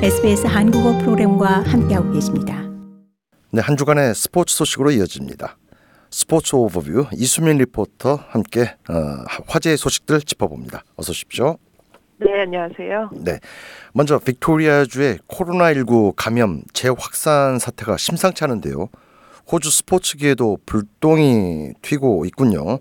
SBS 한국어 프로그램과 함께하고 계십니다. 네, 한 주간의 스포츠 소식으로 이어집니다. 스포츠 오버뷰 이수민 리포터 함께 화제의 소식들 짚어봅니다. 어서 오십시오. 네, 안녕하세요. 네, 먼저 빅토리아주의 코로나19 감염 재확산 사태가 심상치 않은데요. 호주 스포츠계에도 불똥이 튀고 있군요.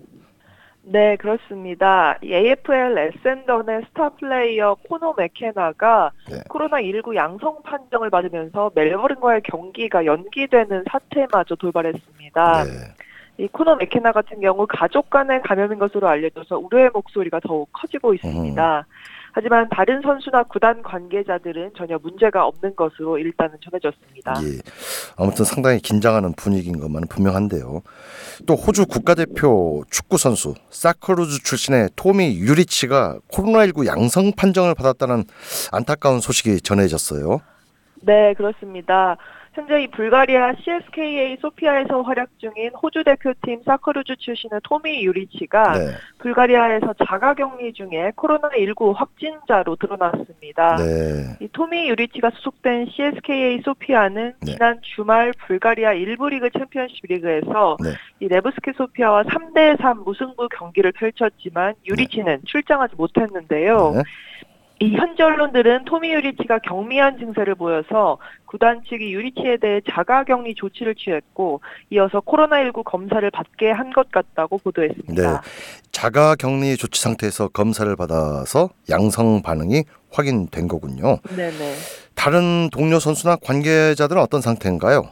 네, 그렇습니다. AFL 에센던의 스타 플레이어 코너 맥케나가 코로나19 양성 판정을 받으면서 멜버른과의 경기가 연기되는 사태마저 돌발했습니다. 네. 이 코너 맥케나 같은 경우 가족 간의 감염인 것으로 알려져서 우려의 목소리가 더욱 커지고 있습니다. 하지만 다른 선수나 구단 관계자들은 전혀 문제가 없는 것으로 일단은 전해졌습니다. 예, 아무튼 상당히 긴장하는 분위기인 것만은 분명한데요. 또 호주 국가대표 축구 선수 사커루즈 출신의 토미 유리치가 코로나19 양성 판정을 받았다는 안타까운 소식이 전해졌어요. 네, 그렇습니다. 현재 이 불가리아 CSKA 소피아에서 활약 중인 호주 대표팀 사커루즈 출신의 토미 유리치가 불가리아에서 자가격리 중에 코로나19 확진자로 드러났습니다. 네. 이 토미 유리치가 소속된 CSKA 소피아는 지난 주말 불가리아 1부 리그 챔피언십 리그에서 이 네브스키 소피아와 3대3 무승부 경기를 펼쳤지만 유리치는 출장하지 못했는데요. 이 현지 언론들은 토미 유리치가 경미한 증세를 보여서 구단 측이 유리치에 대해 자가격리 조치를 취했고 이어서 코로나19 검사를 받게 한 것 같다고 보도했습니다. 네, 자가격리 조치 상태에서 검사를 받아서 양성 반응이 확인된 거군요. 네네. 다른 동료 선수나 관계자들은 어떤 상태인가요?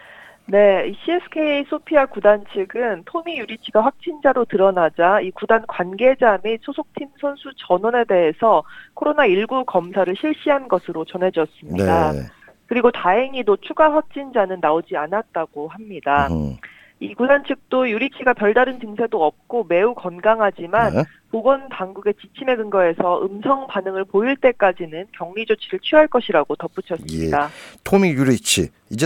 네, 이 CSKA 소피아 구단 측은 토미 유리치가 확진자로 드러나자 이 구단 관계자 및 소속팀 선수 전원에 대해서 코로나19 검사를 실시한 것으로 전해졌습니다. 네. 그리고 다행히도 추가 확진자는 나오지 않았다고 합니다. 이 구단 측도 유리치가 별다른 증세도 없고 매우 건강하지만 보건당국의 지침에 근거해서 음성 반응을 보일 때까지는 격리 조치를 취할 것이라고 덧붙였습니다. 예. 토미 유리치 이제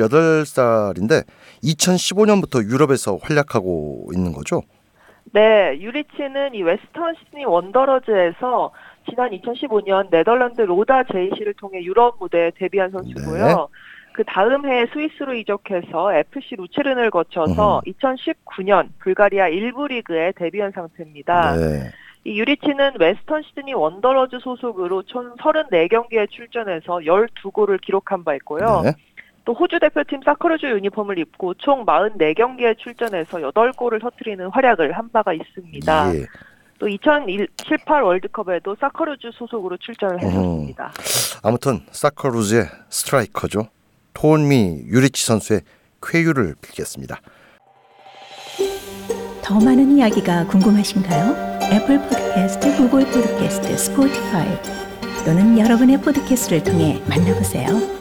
28살인데 2015년부터 유럽에서 활약하고 있는 거죠? 네, 유리치는 이 웨스턴 시드니 원더러즈에서 지난 2015년 네덜란드 로다 제이시를 통해 유럽 무대에 데뷔한 선수고요. 그 다음 해에 스위스로 이적해서 FC 루체른을 거쳐서 2019년 불가리아 1부 리그에 데뷔한 상태입니다. 이 유리치는 웨스턴 시드니 원더러즈 소속으로 총 34경기에 출전해서 12골을 기록한 바 있고요. 또 호주 대표팀 사커루즈 유니폼을 입고 총 44경기에 출전해서 8골을 터뜨리는 활약을 한 바가 있습니다. 또 2018 월드컵에도 사커루즈 소속으로 출전을 했었습니다. 아무튼 사커루즈의 스트라이커죠. 토미 유리치 선수의 쾌유를 빌겠습니다. 더 많은 이야기가 궁금하신가요? 애플 팟캐스트, 구글 팟캐스트, 스포티파이 또는 여러분의 팟캐스트를 통해 만나보세요.